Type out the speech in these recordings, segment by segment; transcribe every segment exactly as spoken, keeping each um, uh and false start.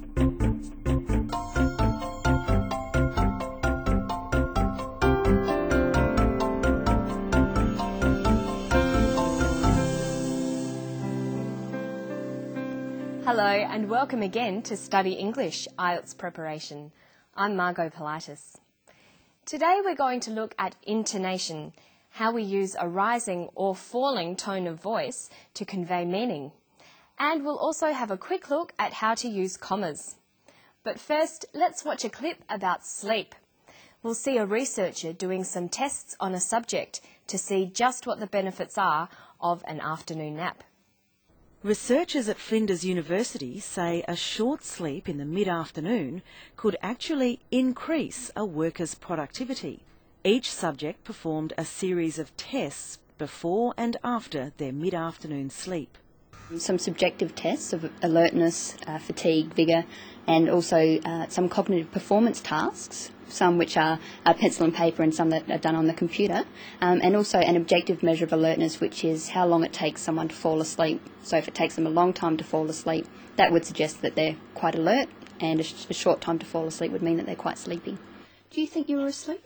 Hello and welcome again to Study English I E L T S Preparation. I'm Margot Politis. Today we're going to look at intonation, how we use a rising or falling tone of voice to convey meaning. And we'll also have a quick look at how to use commas. But first, let's watch a clip about sleep. We'll see a researcher doing some tests on a subject to see just what the benefits are of an afternoon nap. Researchers at Flinders University say a short sleep in the mid-afternoon could actually increase a worker's productivity. Each subject performed a series of tests before and after their mid-afternoon sleep. Some subjective tests of alertness, uh, fatigue, vigour, and also uh, some cognitive performance tasks, some which are uh, pencil and paper and some that are done on the computer, um, and also an objective measure of alertness, which is how long it takes someone to fall asleep. So if it takes them a long time to fall asleep, that would suggest that they're quite alert, and a, sh- a short time to fall asleep would mean that they're quite sleepy. Do you think you were asleep?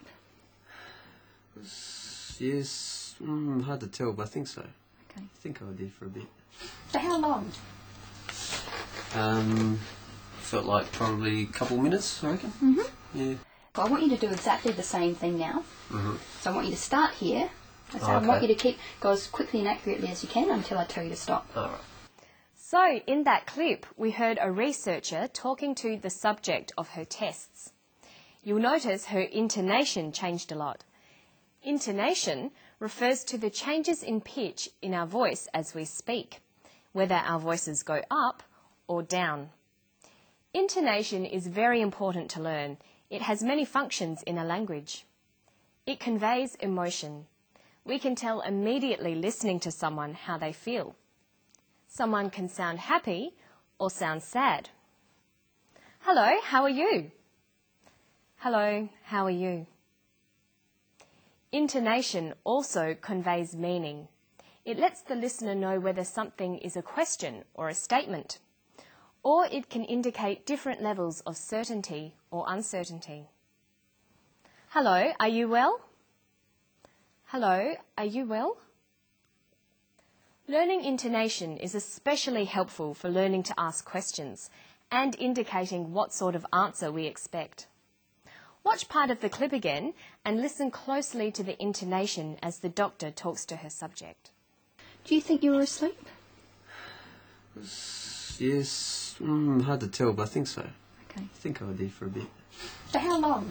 Yes, mm, hard to tell, but I think so. Okay. I think I did for a bit. For how long? Um, felt like probably a couple minutes, I reckon. Mm-hmm. Yeah. Well, I want you to do exactly the same thing now. Mm-hmm. So I want you to start here. So Oh, I want okay. you to keep go as quickly and accurately as you can until I tell you to stop. All right. So in that clip, we heard a researcher talking to the subject of her tests. You'll notice her intonation changed a lot. Intonation refers to the changes in pitch in our voice as we speak, whether our voices go up or down. Intonation is very important to learn. It has many functions in a language. It conveys emotion. We can tell immediately listening to someone how they feel. Someone can sound happy or sound sad. Hello, how are you? Hello, how are you? Intonation also conveys meaning. It lets the listener know whether something is a question or a statement, or it can indicate different levels of certainty or uncertainty. Hello, are you well? Hello, are you well? Learning intonation is especially helpful for learning to ask questions and indicating what sort of answer we expect. Watch part of the clip again and listen closely to the intonation as the doctor talks to her subject. Do you think you were asleep? Yes, mm, hard to tell, but I think so. Okay. I think I did for a bit. For how long?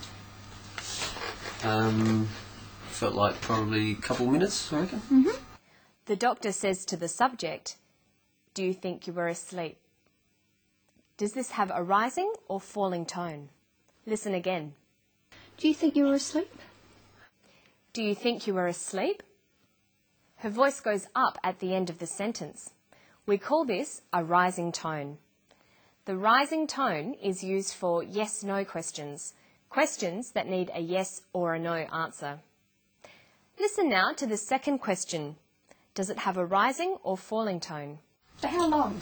Um, felt like probably a couple minutes, I reckon. Mm-hmm. The doctor says to the subject, "Do you think you were asleep?" Does this have a rising or falling tone? Listen again. Do you think you were asleep? Do you think you were asleep? Her voice goes up at the end of the sentence. We call this a rising tone. The rising tone is used for yes-no questions, questions that need a yes or a no answer. Listen now to the second question. Does it have a rising or falling tone? For how long?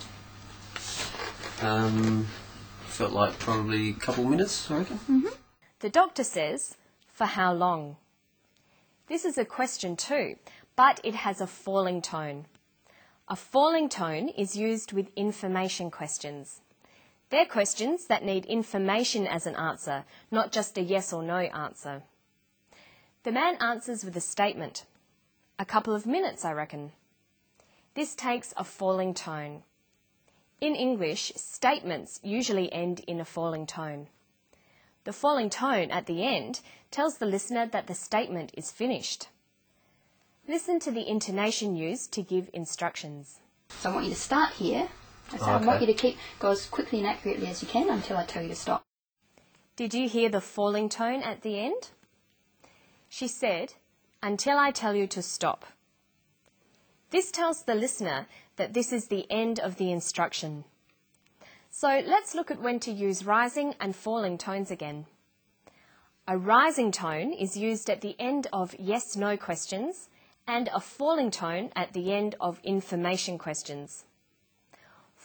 Um, felt like probably a couple minutes, I reckon. Mm-hmm. The doctor says, for how long? This is a question too, but it has a falling tone. A falling tone is used with information questions. They're questions that need information as an answer, not just a yes or no answer. The man answers with a statement. A couple of minutes, I reckon. This takes a falling tone. In English, statements usually end in a falling tone. The falling tone at the end tells the listener that the statement is finished. Listen to the intonation used to give instructions. So I want you to start here. So Oh, I want okay. you to keep go as quickly and accurately as you can until I tell you to stop. Did you hear the falling tone at the end? She said, "Until I tell you to stop." This tells the listener that this is the end of the instruction. So let's look at when to use rising and falling tones again. A rising tone is used at the end of yes-no questions and a falling tone at the end of information questions.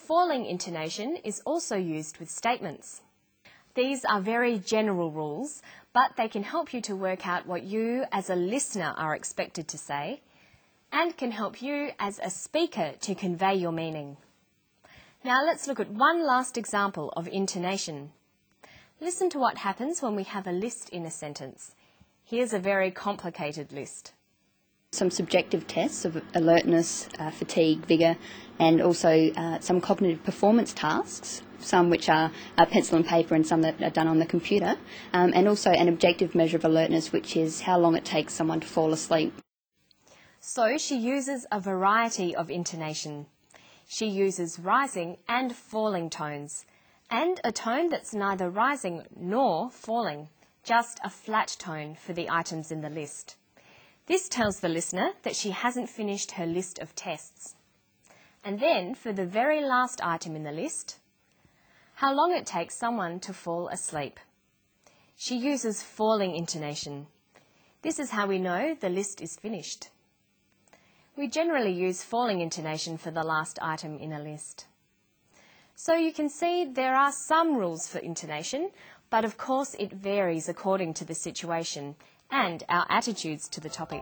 falling intonation is also used with statements. These are very general rules, but they can help you to work out what you as a listener are expected to say and can help you as a speaker to convey your meaning. Now let's look at one last example of intonation. Listen to what happens when we have a list in a sentence. Here's a very complicated list. Some subjective tests of alertness, uh, fatigue, vigour, and also uh, some cognitive performance tasks, some which are uh, pencil and paper and some that are done on the computer, um, and also an objective measure of alertness, which is how long it takes someone to fall asleep. So she uses a variety of intonation. She uses rising and falling tones, and a tone that's neither rising nor falling, just a flat tone for the items in the list. This tells the listener that she hasn't finished her list of tests. And then, for the very last item in the list, how long it takes someone to fall asleep. She uses falling intonation. This is how we know the list is finished. We generally use falling intonation for the last item in a list. So you can see there are some rules for intonation, but of course it varies according to the situation and our attitudes to the topic.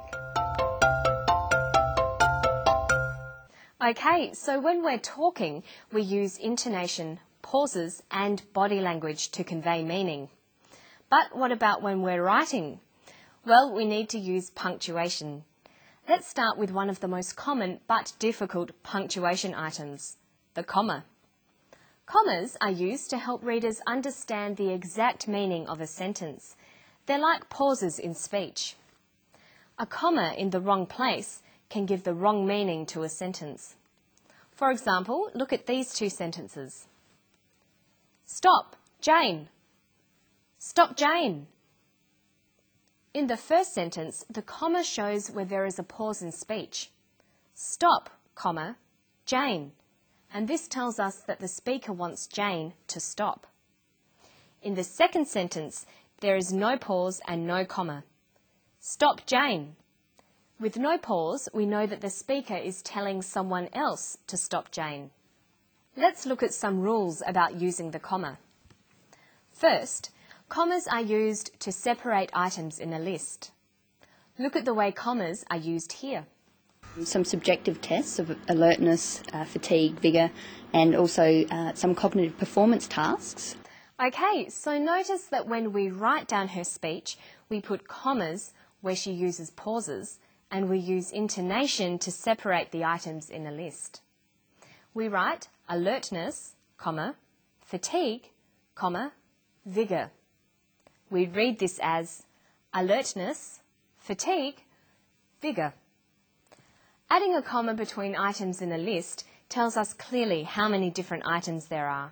Okay, so when we're talking, we use intonation, pauses and body language to convey meaning. But what about when we're writing? Well, we need to use punctuation. Let's start with one of the most common but difficult punctuation items, the comma. Commas are used to help readers understand the exact meaning of a sentence. They're like pauses in speech. A comma in the wrong place can give the wrong meaning to a sentence. For example, look at these two sentences. Stop, Jane. Stop, Jane. In the first sentence, the comma shows where there is a pause in speech. Stop, comma, Jane. And this tells us that the speaker wants Jane to stop. In the second sentence, there is no pause and no comma. Stop, Jane. With no pause, we know that the speaker is telling someone else to stop Jane. Let's look at some rules about using the comma. First, commas are used to separate items in a list. Look at the way commas are used here. Some subjective tests of alertness, uh, fatigue, vigour, and also uh, some cognitive performance tasks. Okay, so notice that when we write down her speech, we put commas where she uses pauses, and we use intonation to separate the items in a list. We write alertness, comma, fatigue, comma, vigour. We read this as alertness, fatigue, vigour. Adding a comma between items in a list tells us clearly how many different items there are.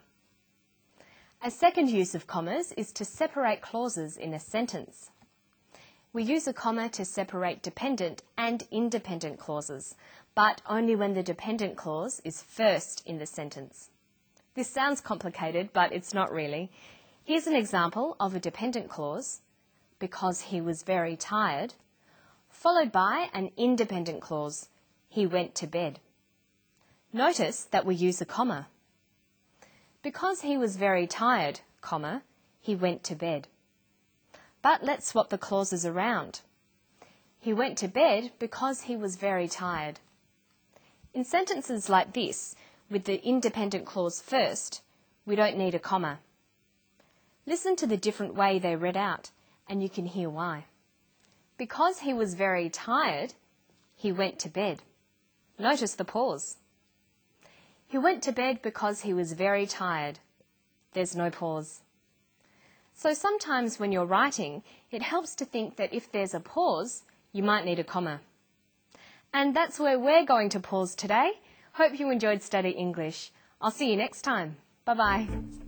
A second use of commas is to separate clauses in a sentence. We use a comma to separate dependent and independent clauses, but only when the dependent clause is first in the sentence. This sounds complicated, but it's not really. Here's an example of a dependent clause, because he was very tired, followed by an independent clause, he went to bed. Notice that we use a comma. Because he was very tired, comma, he went to bed. But let's swap the clauses around. He went to bed because he was very tired. In sentences like this, with the independent clause first, we don't need a comma. Listen to the different way they're read out, and you can hear why. Because he was very tired, he went to bed. Notice the pause. He went to bed because he was very tired. There's no pause. So sometimes when you're writing, it helps to think that if there's a pause, you might need a comma. And that's where we're going to pause today. Hope you enjoyed Study English. I'll see you next time. Bye-bye.